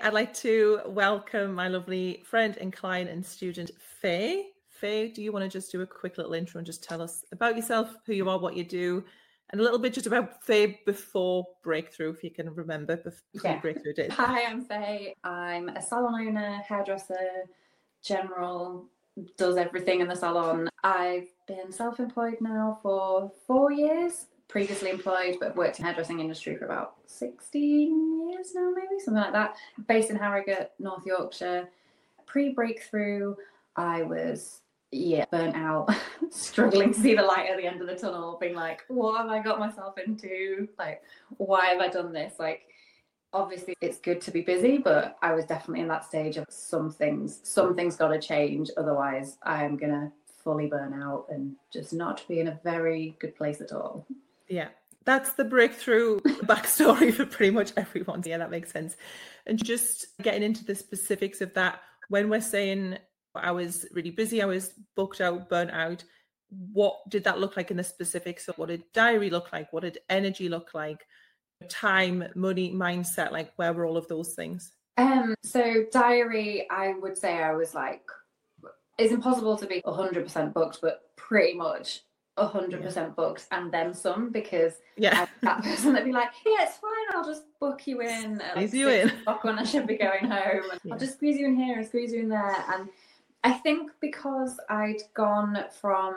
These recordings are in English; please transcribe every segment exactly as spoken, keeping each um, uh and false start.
I'd like to welcome my lovely friend and client and student, Faye. Faye, do you want to just do a quick little intro and just tell us about yourself, who you are, what you do, and a little bit just about Faye before Breakthrough, if you can remember, before yeah. Breakthrough did. Hi, I'm Faye. I'm a salon owner, hairdresser, general, does everything in the salon. I've been self-employed now for four years. Previously employed, but worked in the hairdressing industry for about sixteen years now, maybe, something like that. Based in Harrogate, North Yorkshire. Pre-Breakthrough, I was, yeah, burnt out, struggling to see the light at the end of the tunnel, being like, what have I got myself into? Like, why have I done this? Like, obviously it's good to be busy, but I was definitely in that stage of some things, some things got to change. Otherwise, I'm going to fully burn out and just not be in a very good place at all. Yeah, that's the Breakthrough backstory for pretty much everyone. Yeah, that makes sense. And just getting into the specifics of that, when we're saying I was really busy, I was booked out, burnt out, what did that look like in the specifics? So what did diary look like? What did energy look like? Time, money, mindset, like where were all of those things? Um, so diary, I would say I was like, it's impossible to be one hundred percent booked, but pretty much one hundred percent yeah. booked and then some, because yeah. I'm that person that'd be like, yeah, it's fine, I'll just book you in at like you in. o'clock when I should be going home, and yeah. I'll just squeeze you in here and squeeze you in there. And I think because I'd gone from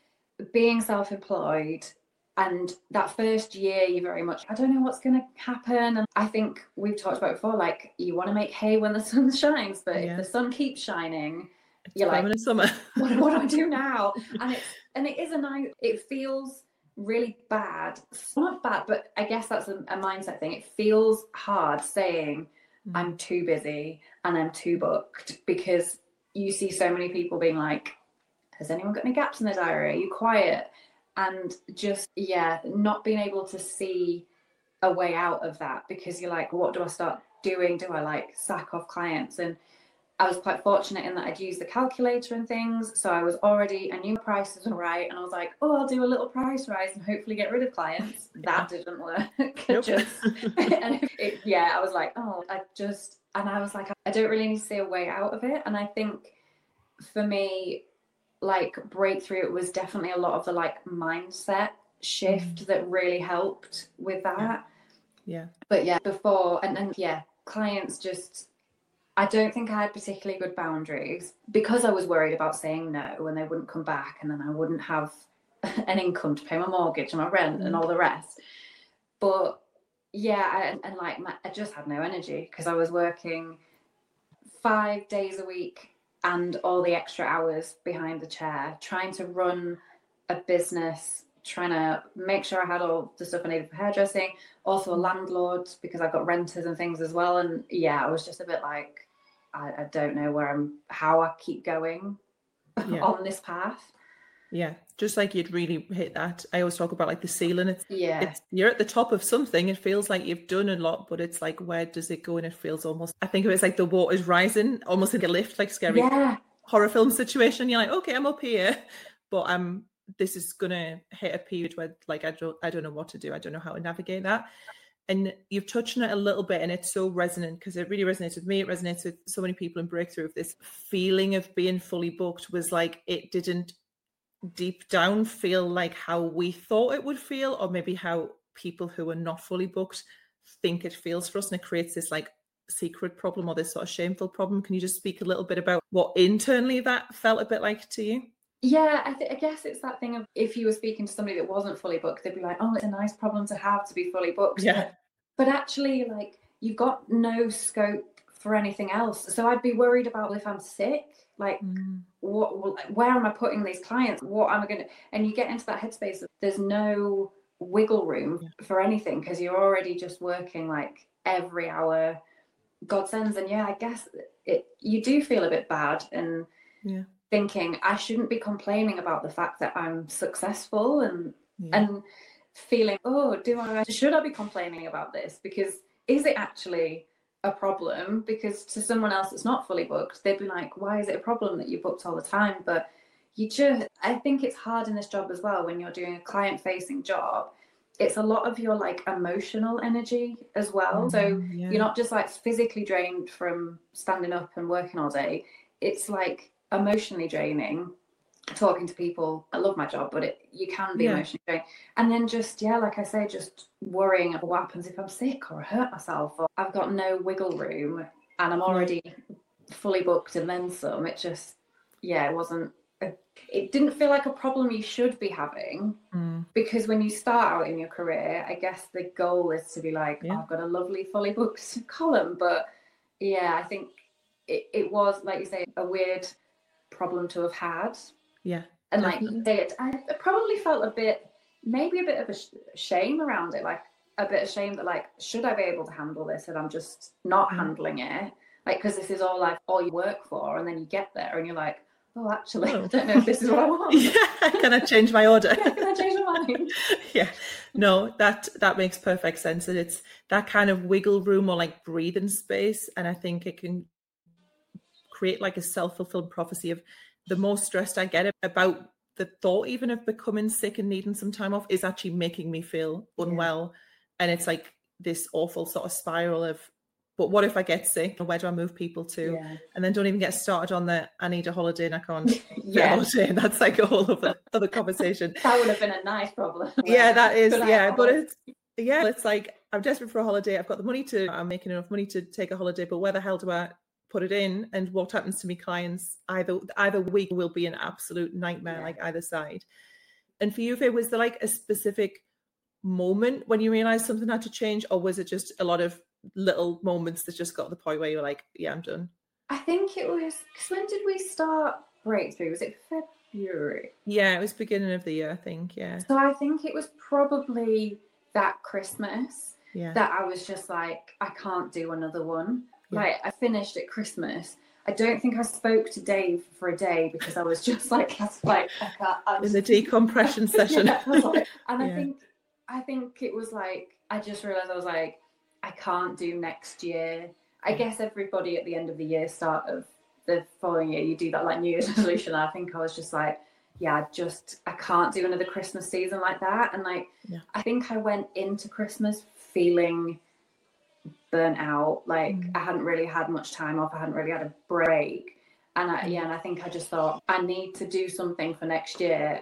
being self-employed, and that first year you very much, I don't know what's going to happen. And I think we've talked about before, like, you want to make hay when the sun shines, but yeah. if the sun keeps shining, it's you're like, in summer. what, what do I do now? And it's and it is a nice, it feels really bad. It's not bad, but I guess that's a, a mindset thing. It feels hard saying mm. I'm too busy and I'm too booked, because you see so many people being like, has anyone got any gaps in their diary? Are you quiet? And just, yeah, not being able to see a way out of that, because you're like, what do I start doing? Do I like sack off clients? And I was quite fortunate in that I'd used the calculator and things. So I was already, I knew my prices were right. And I was like, oh, I'll do a little price rise and hopefully get rid of clients. That didn't work. Nope. just, and it, yeah, I was like, oh, I just, and I was like, I don't really need to see a way out of it. And I think for me, like Breakthrough, it was definitely a lot of the like mindset shift mm. that really helped with that. Yeah. But yeah, before, and then, yeah, clients just, I don't think I had particularly good boundaries, because I was worried about saying no and they wouldn't come back, and then I wouldn't have an income to pay my mortgage and my rent mm. and all the rest. But yeah, I, and like my, I just had no energy, because I was working five days a week and all the extra hours behind the chair, trying to run a business, trying to make sure I had all the stuff I needed for hairdressing, also a landlord, because I've got renters and things as well. And yeah, I was just a bit like, I, I don't know where I'm, how I keep going yeah. on this path. Yeah, just like you'd really hit that. I always talk about like the ceiling. It's, yeah, it's, you're at the top of something. It feels like you've done a lot, but it's like, where does it go? And it feels almost, I think it was like the water's rising, almost like a lift, like scary yeah. horror film situation. You're like, okay, I'm up here, but I'm, this is going to hit a period where like, I don't, I don't know what to do. I don't know how to navigate that. And you've touched on it a little bit, and it's so resonant, because it really resonates with me. It resonates with so many people in Breakthrough. Of this feeling of being fully booked was like, it didn't deep down feel like how we thought it would feel, or maybe how people who are not fully booked think it feels for us. And it creates this like secret problem, or this sort of shameful problem. Can you just speak a little bit about what internally that felt a bit like to you? Yeah, I, th- I guess it's that thing of, if you were speaking to somebody that wasn't fully booked, they'd be like, oh, it's a nice problem to have to be fully booked. Yeah. But, but actually, like, you've got no scope for anything else. So I'd be worried about if I'm sick, like, mm. what, where am I putting these clients? What am I going to, and you get into that headspace of there's no wiggle room yeah. for anything, because you're already just working like every hour God sends. And yeah, I guess it, you do feel a bit bad, and yeah. thinking I shouldn't be complaining about the fact that I'm successful, and yeah. and feeling, oh, do I should I be complaining about this? Because is it actually a problem? Because to someone else that's not fully booked, they'd be like, why is it a problem that you're booked all the time? But you just, I think it's hard in this job as well, when you're doing a client facing job, it's a lot of your like emotional energy as well. Mm, so yeah. You're not just like physically drained from standing up and working all day. It's like emotionally draining talking to people. I love my job, but it you can be yeah. emotionally draining. And then just, yeah, like I say, just worrying about what happens if I'm sick or I hurt myself or I've got no wiggle room and I'm already fully booked and then some. It just, yeah, it wasn't, a, it didn't feel like a problem you should be having mm. because when you start out in your career, I guess the goal is to be like, yeah. oh, I've got a lovely fully booked column. But yeah, I think it, it was, like you say, a weird problem to have had. Yeah. And definitely. like it, I probably felt a bit, maybe a bit of a sh- shame around it, like a bit of shame that like, should I be able to handle this? And I'm just not mm. handling it. Like, because this is all like all you work for, and then you get there and you're like, oh, actually, oh. I don't know if this is what I want. Yeah, can I change my order? Yeah, can I change my mind? Yeah, no, that that makes perfect sense. And it's that kind of wiggle room or like breathing space, and I think it can create like a self-fulfilling prophecy of the more stressed I get about the thought even of becoming sick and needing some time off is actually making me feel unwell. Yeah. And it's like this awful sort of spiral of, but what if I get sick? Where do I move people to? Yeah. And then don't even get started on the, I need a holiday and I can't yeah. get a holiday. And that's like a whole other, other conversation. That would have been a nice problem. Yeah, that is. Yeah. But it's, yeah, it's like, I'm desperate for a holiday. I've got the money to, I'm making enough money to take a holiday, but where the hell do I put it in? And what happens to me clients? Either either week will be an absolute nightmare, yeah. like either side. And for you, Faye, was there like a specific moment when you realized something had to change, or was it just a lot of little moments that just got to the point where you were like, yeah, I'm done? I think it was, because when did we start Breakthrough? Was it February? Yeah, it was beginning of the year, I think. Yeah. So I think it was probably that Christmas yeah. that I was just like, I can't do another one. Yeah. Like, I finished at Christmas. I don't think I spoke to Dave for a day because I was just like, I like, I can't. I'm in the decompression session. Yeah, I like, and yeah. I think, I think it was like, I just realized I was like, I can't do next year. I yeah. guess everybody at the end of the year, start of the following year, you do that like New Year's resolution. I think I was just like, yeah, I just, I can't do another Christmas season like that. And like, yeah. I think I went into Christmas feeling burnt out. Like mm. I hadn't really had much time off. I hadn't really had a break. And I, yeah, and I think I just thought I need to do something for next year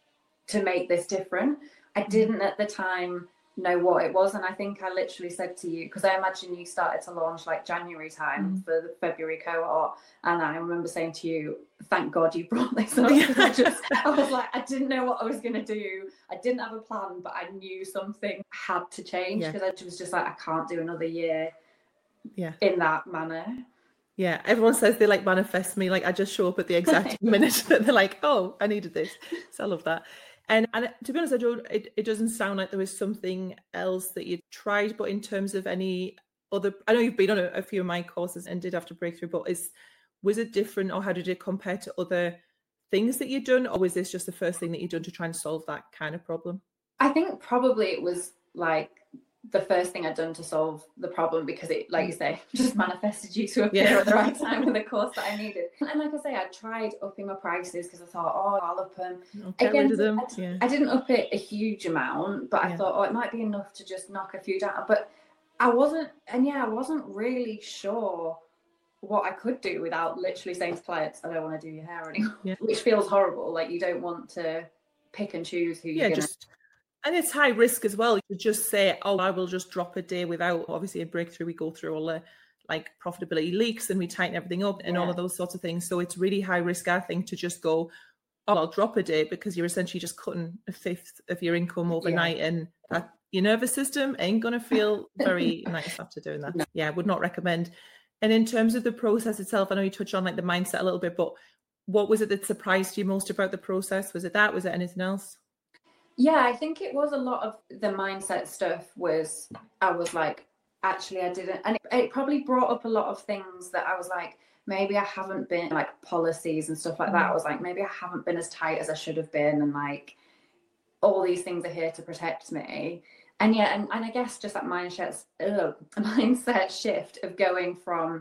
to make this different. I didn't at the time know what it was. And I think I literally said to you, because I imagine you started to launch like January time mm. for the February cohort. And I remember saying to you, thank God you brought this up. I just, I was like, I didn't know what I was going to do. I didn't have a plan, but I knew something had to change because yeah. I was just like, I can't do another year yeah. in that manner. Yeah, everyone says they like manifest me. Like I just show up at the exact minute that they're like, oh, I needed this. So I love that. And and to be honest, I don't, it, it doesn't sound like there was something else that you tried, but in terms of any other, I know you've been on a, a few of my courses and did have to Breakthrough, but is was it different, or how did it compare to other things that you'd done, or was this just the first thing that you'd done to try and solve that kind of problem? I think probably it was like the first thing I'd done to solve the problem, because it, like you say, just manifested you to appear yeah. at the right time with the course that I needed. And like I say, I tried upping my prices because I thought, oh, I'll up them. I'll get Again, rid of them. I, yeah. I didn't up it a huge amount, but I yeah. thought, oh, it might be enough to just knock a few down. But I wasn't, and yeah, I wasn't really sure what I could do without literally saying to clients, I don't want to do your hair anymore, yeah. which feels horrible. Like you don't want to pick and choose who yeah, you're going to. Just... And it's high risk as well to just say, oh, I will just drop a day without, obviously in Breakthrough, we go through all the like profitability leaks and we tighten everything up and yeah. all of those sorts of things. So it's really high risk, I think, to just go, oh, I'll drop a day, because you're essentially just cutting a fifth of your income overnight. Yeah. And that, your nervous system ain't going to feel very nice after doing that. No. Yeah, I would not recommend. And in terms of the process itself, I know you touched on like the mindset a little bit, but what was it that surprised you most about the process? Was it that? Was it anything else? Yeah, I think it was a lot of the mindset stuff. Was I was like, actually, I didn't. And it, it probably brought up a lot of things that I was like, maybe I haven't been, like policies and stuff like that. I was like, maybe I haven't been as tight as I should have been. And like, all these things are here to protect me. And yeah, and, and I guess just that mindset, ugh, mindset shift of going from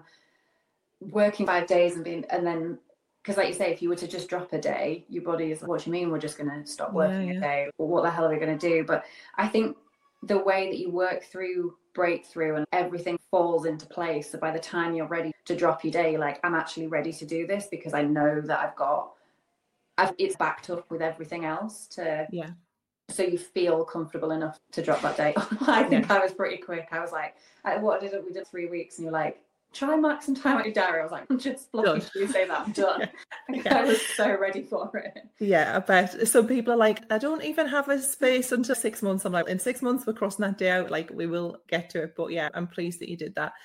working five days and being, and then, because like you say, if you were to just drop a day, your body is, what do you mean we're just going to stop working yeah, yeah. a day? Or what the hell are we going to do? But I think the way that you work through breakthrough and everything falls into place. So by the time you're ready to drop your day, like, I'm actually ready to do this because I know that I've got, I've, it's backed up with everything else to, yeah. So you feel comfortable enough to drop that day. I think yeah. I was pretty quick. I was like, I, what did it? We did three weeks and you're like, try mark some time at your diary. I was like, I'm just blocking Tuesday that I'm done. yeah. Yeah. I was so ready for it. Yeah, I bet. Some people are like, I don't even have a space until six months. I'm like, in six months, we're crossing that day out. Like, we will get to it. But yeah, I'm pleased that you did that.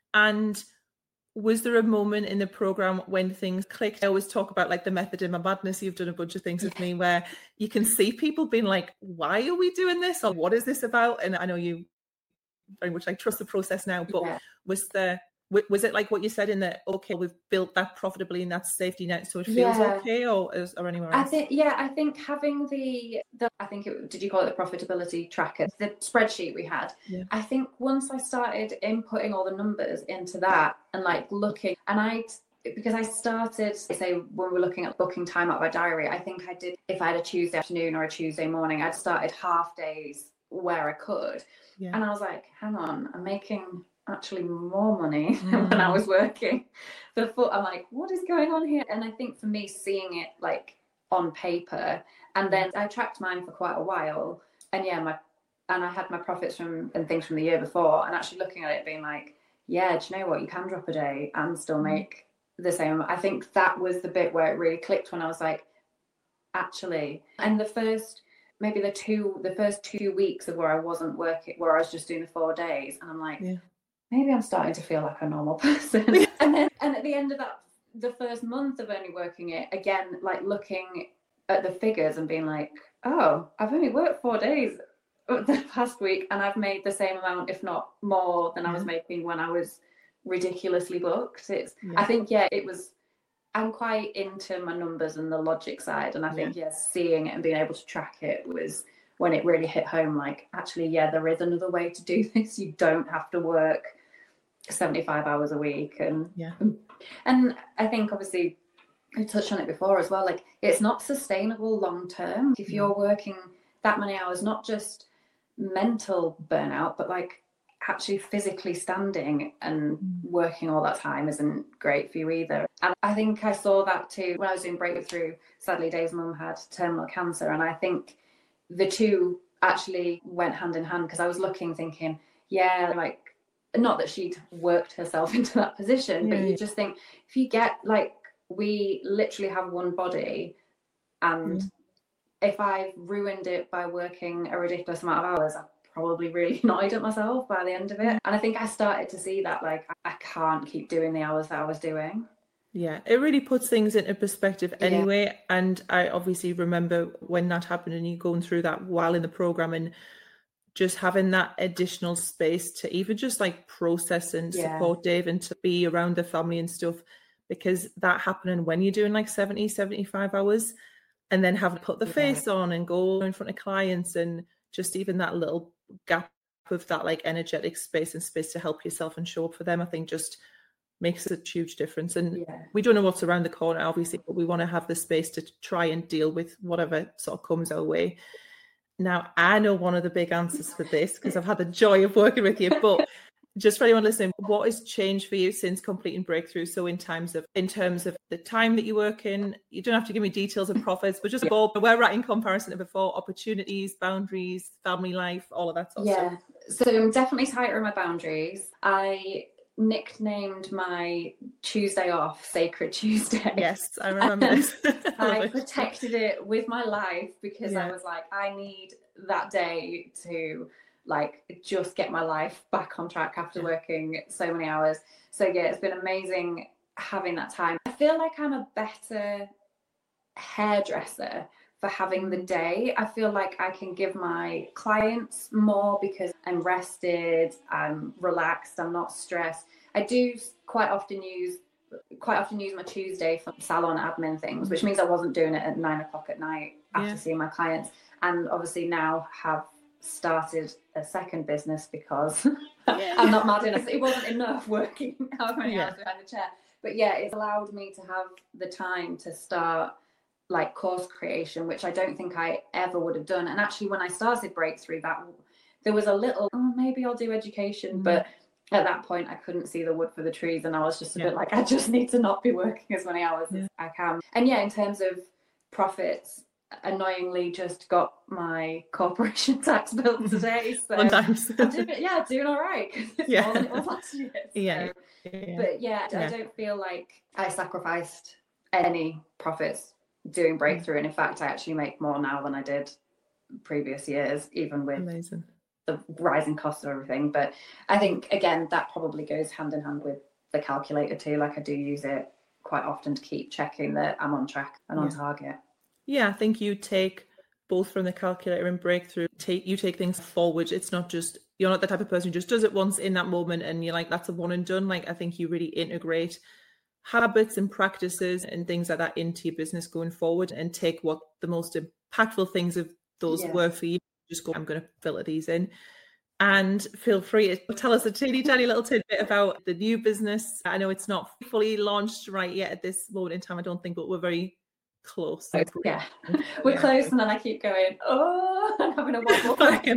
And was there a moment in the program when things clicked? I always talk about like the method in my madness. You've done a bunch of things with me where you can see people being like, why are we doing this? Or what is this about? And I know you very much like trust the process now, but yeah. was the, was it like what you said in the, okay, we've built that profitably and that's safety net, so it feels yeah. okay, or is or anywhere else? I think, yeah, I think having the, the I think it, did you call it the profitability tracker, the spreadsheet we had? Yeah. I think once I started inputting all the numbers into that and like looking, and I, because I started, say when we were looking at booking time out of my diary, I think I did, if I had a Tuesday afternoon or a Tuesday morning, I'd started half days where I could. Yeah. And I was like, hang on, I'm making actually more money mm. when I was working the full. I'm like, what is going on here? And I think for me, seeing it like on paper, and then I tracked mine for quite a while, and yeah, my and I had my profits from and things from the year before, and actually looking at it being like, yeah, do you know what, you can drop a day and still make the same. I think that was the bit where it really clicked, when I was like, actually. And the first maybe the two the first two weeks of where I wasn't working, where I was just doing the four days, and I'm like, yeah. maybe I'm starting to feel like a normal person. and then, and at the end of that, the first month of only working it, again, like looking at the figures and being like, oh, I've only worked four days the past week and I've made the same amount, if not more, than yeah. I was making when I was ridiculously booked. It's, yeah. I think, yeah, it was, I'm quite into my numbers and the logic side. And I think, yeah. yeah, seeing it and being able to track it was when it really hit home, like, actually, yeah, there is another way to do this. You don't have to work seventy-five hours a week. And yeah and I think obviously I touched on it before as well, like, it's not sustainable long term if you're working that many hours, not just mental burnout, but like actually physically standing and working all that time isn't great for you either. And I think I saw that too when I was doing Breakthrough. Sadly, Dave's mum had terminal cancer, and I think the two actually went hand in hand, because I was looking thinking, yeah, like, not that she'd worked herself into that position, yeah, but you yeah. just think, if you get, like, we literally have one body, and yeah. if I've ruined it by working a ridiculous amount of hours, I've probably really annoyed at myself by the end of it. And I think I started to see that, like, I can't keep doing the hours that I was doing. Yeah, it really puts things into perspective anyway. Yeah. And I obviously remember when that happened and you going through that while in the program, and just having that additional space to even just like process and yeah. support Dave and to be around the family and stuff, because that happening when you're doing like seventy, seventy-five hours, and then having to put the yeah. face on and go in front of clients, and just even that little gap of that like energetic space and space to help yourself and show up for them, I think just makes a huge difference. And yeah. we don't know what's around the corner, obviously, but we want to have the space to try and deal with whatever sort of comes our way. Now, I know one of the big answers for this because I've had the joy of working with you, but just for anyone listening, what has changed for you since completing Breakthrough? So in terms of in terms of the time that you work in, you don't have to give me details of profits, but just yeah. all, where we're at in comparison to before, opportunities, boundaries, family life, all of that sort yeah. of stuff. So I'm definitely tighter in my boundaries. I nicknamed my Tuesday off Sacred Tuesday. Yes, I remember this. I protected it with my life, because yeah. I was like, I need that day to like just get my life back on track after yeah. working so many hours. So yeah, it's been amazing having that time. I feel like I'm a better hairdresser for having the day. I feel like I can give my clients more because I'm rested, I'm relaxed, I'm not stressed. I do quite often use quite often use my Tuesday for salon admin things, which means I wasn't doing it at nine o'clock at night after yeah. seeing my clients. And obviously now have started a second business because yeah. I'm not mad enough. It wasn't enough working however many yeah. hours behind the chair. But yeah, it's allowed me to have the time to start like course creation, which I don't think I ever would have done. And actually when I started Breakthrough, that there was a little, oh, maybe I'll do education, mm. but at that point I couldn't see the wood for the trees, and I was just a yeah. bit like, I just need to not be working as many hours yeah. as I can. And yeah, in terms of profits, annoyingly just got my corporation tax bill today, so I'm doing, yeah doing all right, it's yeah. more than it was last year, so. yeah. yeah but yeah, yeah I don't feel like I sacrificed any profits doing Breakthrough, and in fact I actually make more now than I did previous years, even with Amazing. the rising costs of everything. But I think again that probably goes hand in hand with the calculator too. Like I do use it quite often to keep checking that I'm on track and on yeah. target. Yeah, I think you take both from the calculator and Breakthrough, take you take things forward. It's not just, you're not the type of person who just does it once in that moment and you're like, that's a one and done. Like I think you really integrate habits and practices and things like that into your business going forward, and take what the most impactful things of those yeah. were for you. Just go, I'm going to filter these in. And feel free to tell us a teeny tiny little tidbit about the new business. I know it's not fully launched right yet at this moment in time, I don't think, but we're very close. Yeah, we're yeah. close, and then I keep going, oh, I'm having a wobble.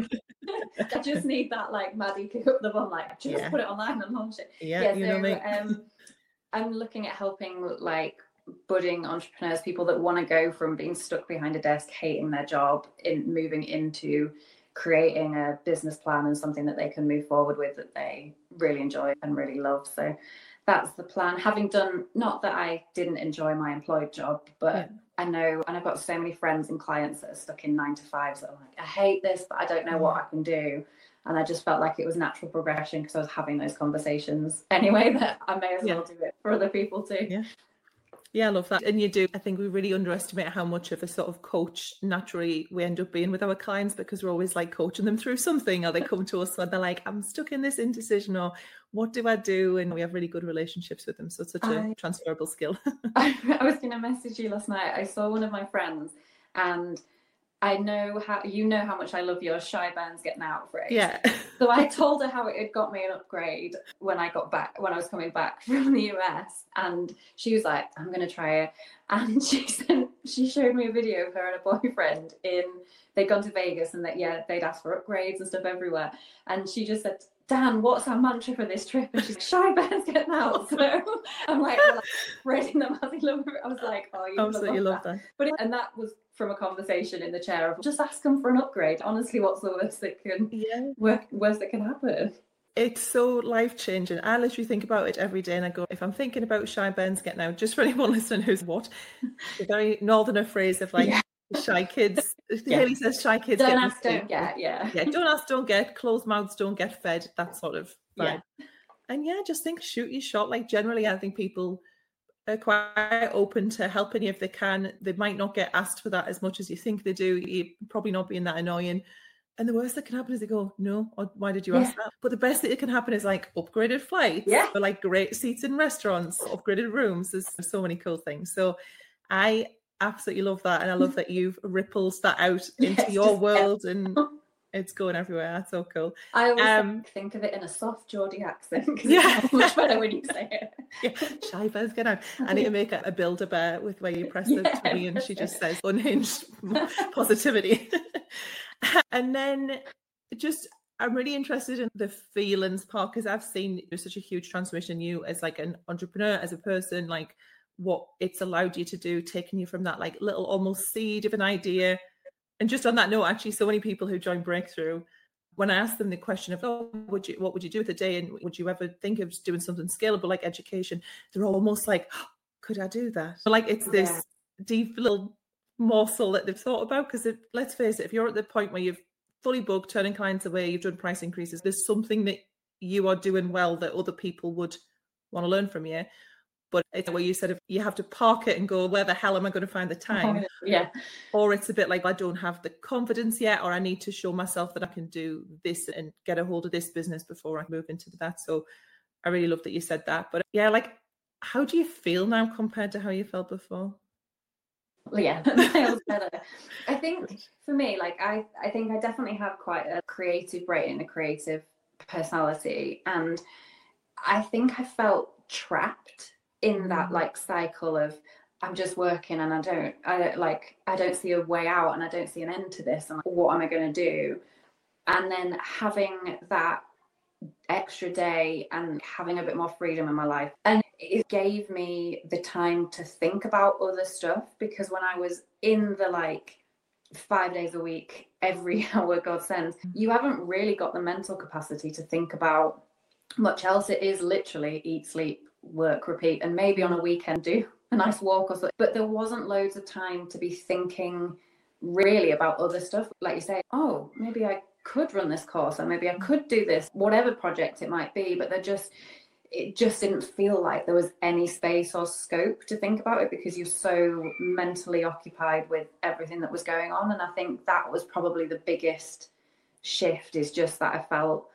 I just need that like Maddie pick up the bum, like just yeah. put it online and launch it. Yeah, yeah you so, know me. um, I'm looking at helping like budding entrepreneurs, people that want to go from being stuck behind a desk, hating their job, in moving into creating a business plan and something that they can move forward with that they really enjoy and really love. So that's the plan. Having done, not that I didn't enjoy my employed job, but yeah. I know, and I've got so many friends and clients that are stuck in nine to fives that are like, I hate this, but I don't know what I can do. And I just felt like it was natural progression because I was having those conversations anyway, that I may as yeah. well do it for other people too. Yeah. Yeah, I love that. And you do. I think we really underestimate how much of a sort of coach naturally we end up being with our clients, because we're always like coaching them through something, or they come to us and they're like, I'm stuck in this indecision, or what do I do? And we have really good relationships with them. So it's such a I, transferable skill. I, I was going to message you last night. I saw one of my friends, and I know how, you know how much I love your Shy Burns Getting Out phrase. Yeah. So I told her how it had got me an upgrade when I got back, when I was coming back from the U S. And she was like, I'm going to try it. And she sent, she showed me a video of her and a boyfriend in, they'd gone to Vegas, and that, yeah, they'd asked for upgrades and stuff everywhere. And she just said, Dan, what's our mantra for this trip? And she's like, Shy Burns Getting Out. So I'm like, well, like spreading them as I love it. I was like, oh, you absolutely love, love that. that. But it, and that was from a conversation in the chair of just ask them for an upgrade. Honestly, what's the worst that can yeah. work, worst that can happen? It's so life-changing. I literally think about it every day, and I go, if I'm thinking about Shy Burns Getting Out, just for anyone listening who's what, the very northerner phrase of like, yeah. shy kids, it yeah. really says shy kids don't ask, don't get, yeah. Yeah, don't ask, don't get, closed mouths don't get fed, that sort of vibe. Yeah. And yeah, just think, shoot your shot. Like generally, I think people are quite open to helping you if they can. They might not get asked for that as much as you think they do. You're probably not being that annoying. And the worst that can happen is they go, no, or why did you yeah. ask that? But the best that can happen is like upgraded flights, yeah. or like great seats in restaurants, upgraded rooms. There's so many cool things. So I absolutely love that. And I love that you've rippled that out into yes, your world yeah. and it's going everywhere. That's so cool. I always um, think of it in a soft Geordie accent, because yeah. it's much better when you say it. Yeah, Shy Burns Get Out. I need to make a, a Build-A-Bear with where you press the yeah, tummy and she just says unhinged positivity. And then just, I'm really interested in the feelings part, because I've seen such a huge transformation in you as like an entrepreneur, as a person, like what it's allowed you to do, taking you from that like little almost seed of an idea. And just on that note, actually, so many people who join Breakthrough, when I ask them the question of, oh, would you, what would you do with a day? And would you ever think of doing something scalable like education? They're almost like, oh, could I do that? But like, it's this yeah. deep little morsel that they've thought about. Because let's face it, if you're at the point where you've fully booked, turning clients away, you've done price increases, there's something that you are doing well that other people would want to learn from you. But it's where you said, if you have to park it and go, where the hell am I going to find the time? Yeah. Or it's a bit like, I don't have the confidence yet, or I need to show myself that I can do this and get a hold of this business before I move into that. So I really love that you said that. But yeah, like, how do you feel now compared to how you felt before? Yeah, miles better. I think for me, like, I, I think I definitely have quite a creative brain, a creative personality. And I think I felt trapped in that like cycle of I'm just working and I don't I don't like I don't see a way out and I don't see an end to this, and like, what am I going to do? And then having that extra day and having a bit more freedom in my life. And it gave me the time to think about other stuff, because when I was in the like five days a week, every hour God sends, you haven't really got the mental capacity to think about much else. It is literally eat, sleep, work, repeat, and maybe on a weekend do a nice walk or something. But there wasn't loads of time to be thinking really about other stuff. Like you say, oh, maybe I could run this course, or maybe I could do this, whatever project it might be. But they're just, it just didn't feel like there was any space or scope to think about it, because you're so mentally occupied with everything that was going on. And I think that was probably the biggest shift, is just that I felt,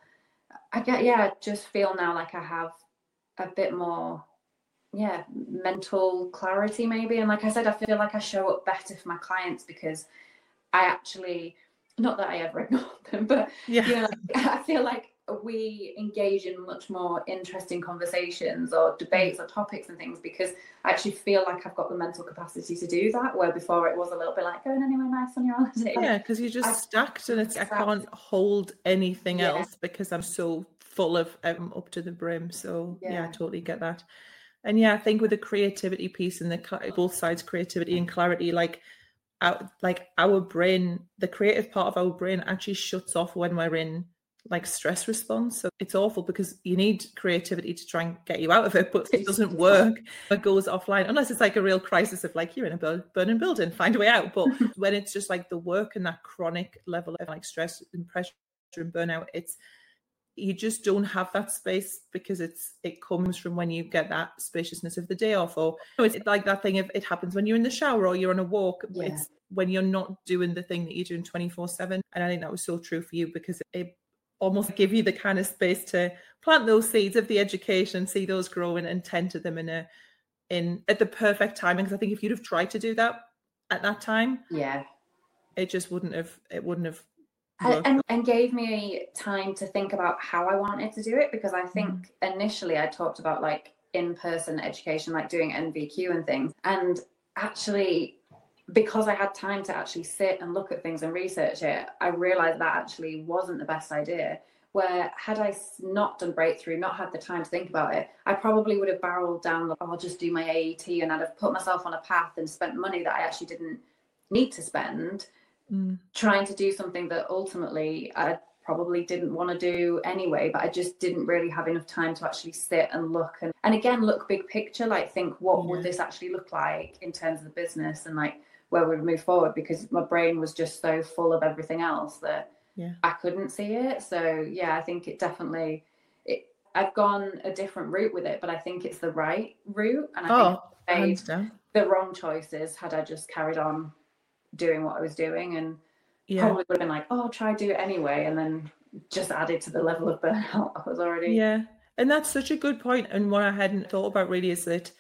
I get, yeah, I just feel now like I have a bit more, yeah, mental clarity maybe. And like I said, I feel like I show up better for my clients, because I actually, not that I ever ignore them, but yeah, you know, like, I feel like we engage in much more interesting conversations or debates or topics and things, because I actually feel like I've got the mental capacity to do that, where before it was a little bit like going anywhere nice on your holiday. Yeah, because you're just I've, stacked, and it's I can't hold anything yeah. else, because I'm so full of um, up to the brim. So yeah. yeah, I totally get that. And yeah, I think with the creativity piece and the both sides, creativity and clarity, like our, like our brain, the creative part of our brain actually shuts off when we're in like stress response. So it's awful, because you need creativity to try and get you out of it, but it doesn't work. It goes offline unless it's like a real crisis of like, you're in a burning building, find a way out. But when it's just like the work and that chronic level of like stress and pressure and burnout, it's, you just don't have that space, because it's it comes from when you get that spaciousness of the day off. Or you know, it's like that thing of it happens when you're in the shower or you're on a walk. Yeah. It's when you're not doing the thing that you're doing twenty-four seven. And I think that was so true for you, because it almost give you the kind of space to plant those seeds of the education, see those grow and, and tend to them in a in at the perfect timing. Because I think if you'd have tried to do that at that time, yeah, it just wouldn't have it wouldn't have And, and gave me time to think about how I wanted to do it, because I think mm. initially I talked about like in-person education, like doing N V Q and things. And actually, because I had time to actually sit and look at things and research it, I realized that actually wasn't the best idea. Where had I not done Breakthrough, not had the time to think about it, I probably would have barreled down, like, oh, I'll just do my A E T, and I'd have put myself on a path and spent money that I actually didn't need to spend. Mm. Trying to do something that ultimately I probably didn't want to do anyway, but I just didn't really have enough time to actually sit and look and, and again look big picture, like think what yeah. would this actually look like in terms of the business and like where we would move forward, because my brain was just so full of everything else that yeah. I couldn't see it. So yeah, I think it definitely it I've gone a different route with it, but I think it's the right route, and I oh, think I made the wrong choices had I just carried on doing what I was doing, and yeah. probably would have been like, oh, I'll try do it anyway, and then just added to the level of burnout I was already. Yeah, and that's such a good point. And what I hadn't thought about really is that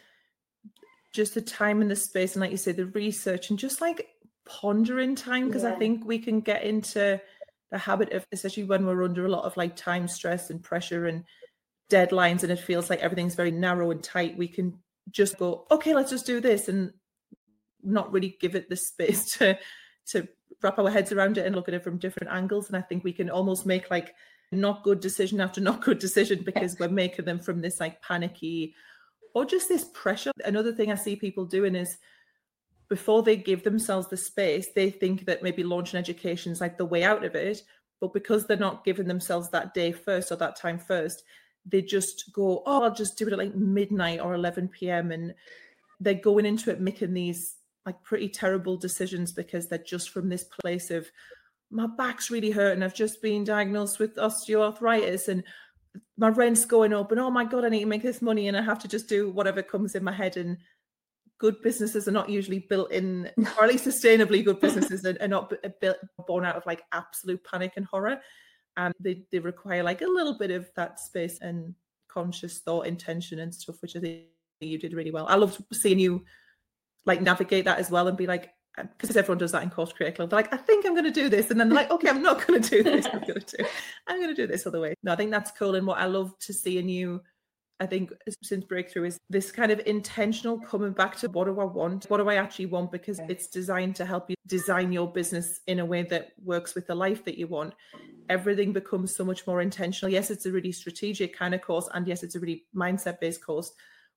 just the time and the space, and like you say, the research and just like pondering time, because yeah. I think we can get into the habit of, especially when we're under a lot of like time stress and pressure and deadlines, and it feels like everything's very narrow and tight, we can just go, okay, let's just do this, and not really give it the space to to wrap our heads around it and look at it from different angles. And I think we can almost make like not good decision after not good decision, because we're making them from this like panicky or just this pressure. Another thing I see people doing is before they give themselves the space, they think that maybe launching education is like the way out of it. But because they're not giving themselves that day first or that time first, they just go, oh, I'll just do it at like midnight or eleven p.m. And they're going into it making these like pretty terrible decisions, because they're just from this place of my back's really hurting. I've just been diagnosed with osteoarthritis and my rent's going up, and oh my God, I need to make this money, and I have to just do whatever comes in my head. And good businesses are not usually built in, or at least sustainably good businesses are, are not built, born out of like absolute panic and horror. And they, they require like a little bit of that space and conscious thought, intention and stuff, which I think you did really well. I loved seeing you like navigate that as well and be like, because everyone does that in Course Creator Club. They're like, I think I'm going to do this. And then they're like, okay, I'm not going to do this. I'm going to do, I'm going to do this other way. No, I think that's cool. And what I love to see in you, I think since Breakthrough, is this kind of intentional coming back to what do I want? What do I actually want? Because it's designed to help you design your business in a way that works with the life that you want. everything becomes so much more intentional. Yes, it's a really strategic kind of course, and yes, it's a really mindset based course,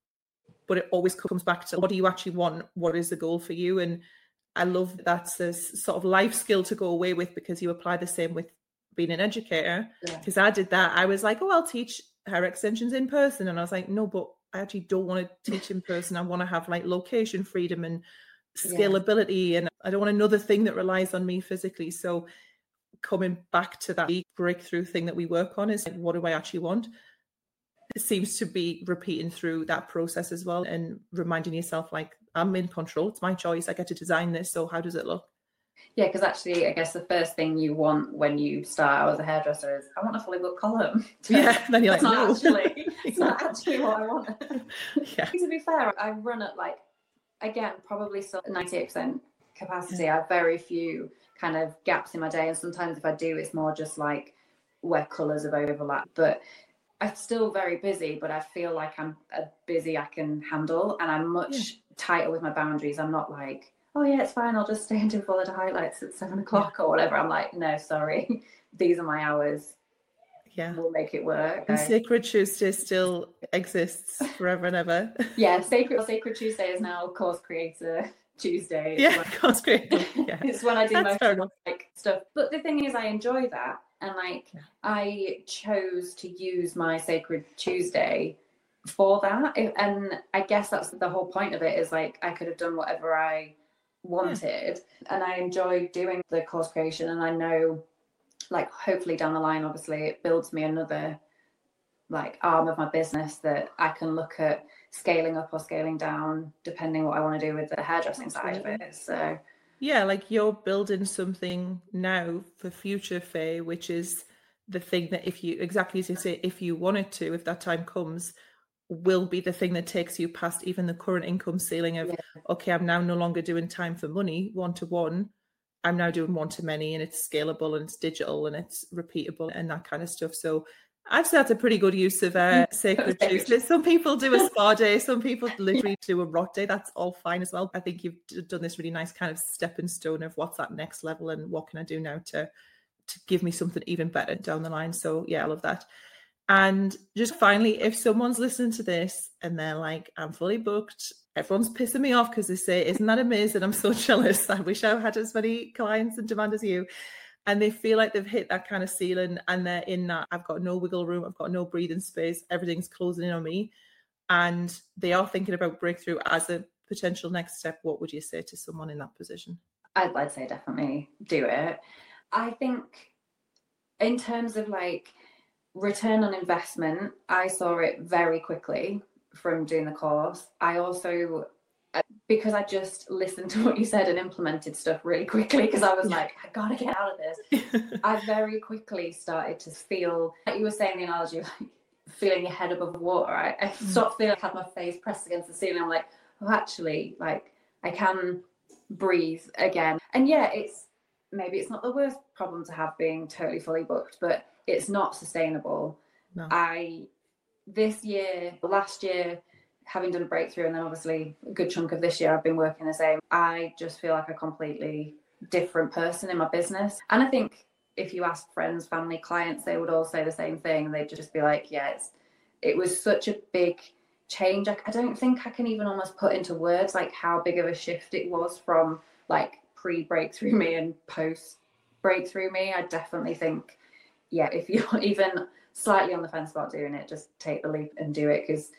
but it always comes back to what do you actually want? What is the goal for you? And I love that that's a sort of life skill to go away with, because you apply the same with being an educator. Because yeah. I did that. I was like, oh, I'll teach hair extensions in person. And I was like, no, but I actually don't want to teach in person. I want to have like location freedom and scalability. Yeah. And I don't want another thing that relies on me physically. So coming back to that breakthrough thing that we work on is like, what do I actually want? It seems to be repeating through that process as well, and reminding yourself like, I'm in control. It's my choice. I get to design this. So how does it look? Yeah, because actually, I guess the first thing you want when you start out as a hairdresser is, I want a fully booked column. Yeah, then you're like, not no. actually, it's not actually what I want. Yeah. To be fair, I run at like, again, probably still ninety-eight percent capacity. Yeah. I have very few kind of gaps in my day, and sometimes if I do, it's more just like where colours have overlapped. But I'm still very busy, but I feel like I'm a busy I can handle, and I'm much yeah. tighter with my boundaries. I'm not like, oh yeah, it's fine, I'll just stay and do follow the highlights at seven o'clock yeah. or whatever. I'm like, no, sorry, these are my hours. Yeah, we'll make it work. And Sacred Tuesday still exists forever and ever. Yeah, Sacred Sacred Tuesday is now Course Creator Tuesday. Yeah, when, Course Creator. Yeah. It's when I do That's most of like stuff. But the thing is, I enjoy that. And like, yeah. I chose to use my Sacred Tuesday for that. And I guess that's the whole point of it, is like, I could have done whatever I wanted. Yeah. And I enjoy doing the course creation. And I know, like, hopefully down the line, obviously, it builds me another like arm of my business that I can look at scaling up or scaling down, depending what I want to do with the hairdressing Absolutely. Side of it. So yeah, like you're building something now for future Faye, which is the thing that if you, exactly as you say, if you wanted to, if that time comes, will be the thing that takes you past even the current income ceiling of, yeah. okay, I'm now no longer doing time for money, one-to-one. I'm now doing one-to-many, and it's scalable and it's digital and it's repeatable and that kind of stuff. So I'd say that's a pretty good use of uh, Sacred Tuesday. Some people do a spa day. Some people literally do a rot day. That's all fine as well. I think you've done this really nice kind of stepping stone of what's that next level and what can I do now to, to give me something even better down the line. So yeah, I love that. And just finally, if someone's listening to this and they're like, I'm fully booked, everyone's pissing me off because they say, isn't that amazing? I'm so jealous. I wish I had as many clients in demand as you. And they feel like they've hit that kind of ceiling and they're in that, I've got no wiggle room, I've got no breathing space, everything's closing in on me. And they are thinking about breakthrough as a potential next step. What would you say to someone in that position? I'd, I'd say definitely do it. I think in terms of like return on investment, I saw it very quickly from doing the course. I also, because I just listened to what you said and implemented stuff really quickly, because I was like, I gotta get out of this. I very quickly started to feel, like you were saying the analogy of like feeling your head above water. I, I mm. stopped feeling like I had my face pressed against the ceiling. I'm like, oh, actually, like I can breathe again. And yeah, it's maybe it's not the worst problem to have being totally fully booked, but it's not sustainable. No. I this year, last year, having done a breakthrough, and then obviously a good chunk of this year I've been working the same, I just feel like a completely different person in my business. And I think if you ask friends, family, clients, they would all say the same thing. They'd just be like, yeah, it's, it was such a big change. I, I don't think I can even almost put into words like how big of a shift it was from like pre-breakthrough me and post-breakthrough me. I definitely think, yeah, if you're even slightly on the fence about doing it, just take the leap and do it, because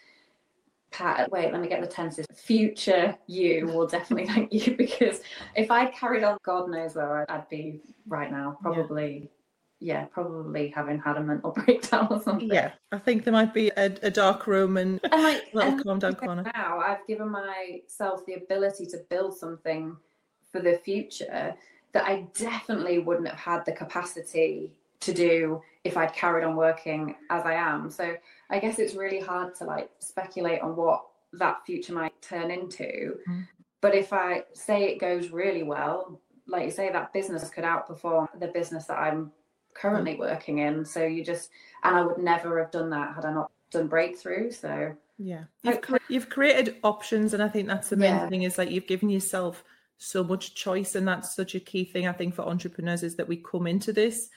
Pat, wait, let me get the tenses. Future you will definitely thank you, because if I'd carried on, God knows where I'd be right now. Probably, yeah, yeah probably having had a mental breakdown or something. Yeah, I think there might be a, a dark room and, and like, a little and calm down corner. Now I've given myself the ability to build something for the future that I definitely wouldn't have had the capacity to do if I'd carried on working as I am. So I guess it's really hard to like speculate on what that future might turn into. Mm. But if I say it goes really well, like you say, that business could outperform the business that I'm currently mm. working in. So you just, and I would never have done that had I not done breakthrough. So yeah, you've, cre- you've created options. And I think that's the main yeah. thing, is like you've given yourself so much choice. And that's such a key thing, I think, for entrepreneurs, is that we come into this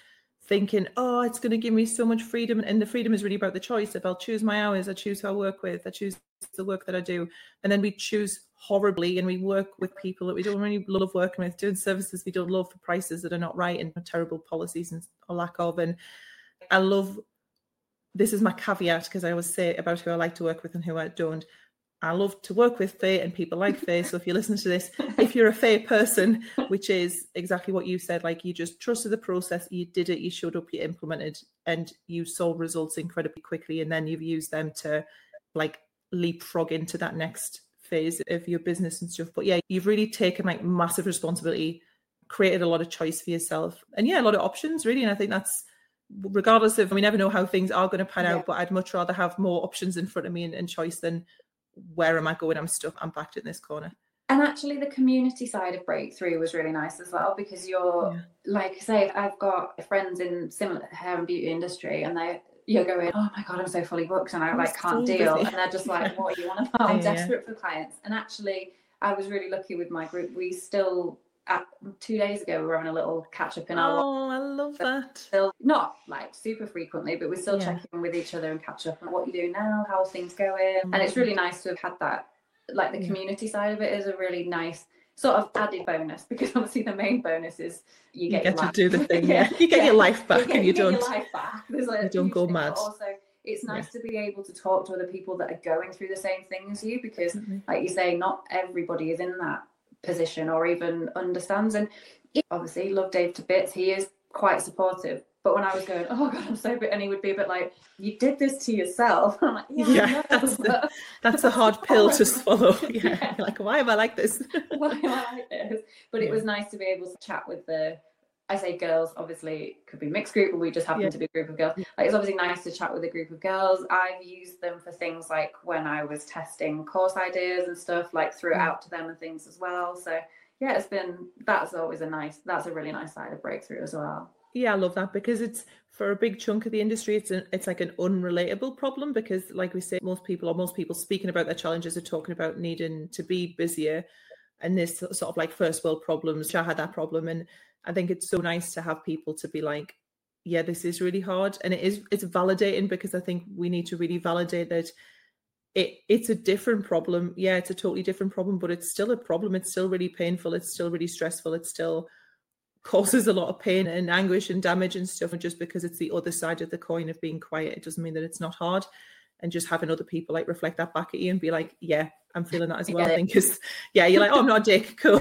thinking, oh, it's going to give me so much freedom. And the freedom is really about the choice. If I'll choose my hours, I choose who I work with, I choose the work that I do. And then we choose horribly, and we work with people that we don't really love working with, doing services we don't love for prices that are not right, and terrible policies and a lack of. And I love, this is my caveat, because I always say about who I like to work with and who I don't. I love to work with Faye, and people like Faye. So if you listen to this, if you're a Faye person, which is exactly what you said, like you just trusted the process, you did it, you showed up, you implemented, and you saw results incredibly quickly. And then you've used them to like leapfrog into that next phase of your business and stuff. But yeah, you've really taken like massive responsibility, created a lot of choice for yourself, and yeah, a lot of options really. And I think that's, regardless of, we never know how things are going to pan yeah. out, but I'd much rather have more options in front of me and, and choice than where am I going? I'm stuck. I'm backed in this corner. And actually the community side of Breakthrough was really nice as well, because you're yeah. like I say, I've got friends in similar hair and beauty industry, and they you're going, oh my God, I'm so fully booked and I I'm like can't so deal. Busy. And they're just like, yeah. what are you on about? I'm yeah. desperate for clients. And actually I was really lucky with my group. We still At, two days ago we were having a little catch up in our oh I love that still not like super frequently, but we're still yeah. checking with each other and catch up on what you're doing now, how things going. Mm-hmm. And it's really nice to have had that, like the yeah. community side of it is a really nice sort of added bonus, because obviously the main bonus is you get, you get your life. to do the thing yeah you get yeah. your life back, you get, and you, you don't get your life back. There's like you don't go thing, mad. Also it's nice yeah. to be able to talk to other people that are going through the same thing as you, because mm-hmm. like you say, not everybody is in that position or even understands. And obviously love Dave to bits, he is quite supportive, but when I was going, oh God, I'm so bit, and he would be a bit like, you did this to yourself. I'm like, yeah, yeah know, that's, the, that's a hard pill to swallow. yeah, yeah. Like, why am I like this? why am I like this? But yeah. it was nice to be able to chat with the, I say girls, obviously it could be mixed group, but we just happen yeah. to be a group of girls. Like, it's obviously nice to chat with a group of girls. I've used them for things like when I was testing course ideas and stuff, like threw it out to them and things as well. So yeah, it's been, that's always a nice, that's a really nice side of Breakthrough as well. Yeah, I love that, because it's, for a big chunk of the industry, it's an, it's like an unrelatable problem, because like we say, most people or most people speaking about their challenges are talking about needing to be busier, and this sort of like first world problems. I had that problem, and I think it's so nice to have people to be like, yeah, this is really hard. And it is, it's validating, because I think we need to really validate that it it's a different problem. Yeah, it's a totally different problem, but it's still a problem. It's still really painful. It's still really stressful. It still causes a lot of pain and anguish and damage and stuff. And just because it's the other side of the coin of being quiet, it doesn't mean that it's not hard. And just having other people like reflect that back at you and be like, yeah, I'm feeling that as well. I think because yeah, you're like, oh, I'm not a dick. Cool.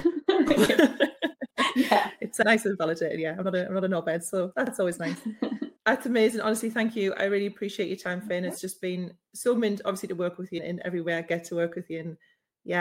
yeah, it's nice and validated. Yeah, I'm not a, I'm not a knobhead, so that's always nice. That's amazing. Honestly, thank you. I really appreciate your time, Faye. It's just been so mint, obviously, to work with you in every way I get to work with you. And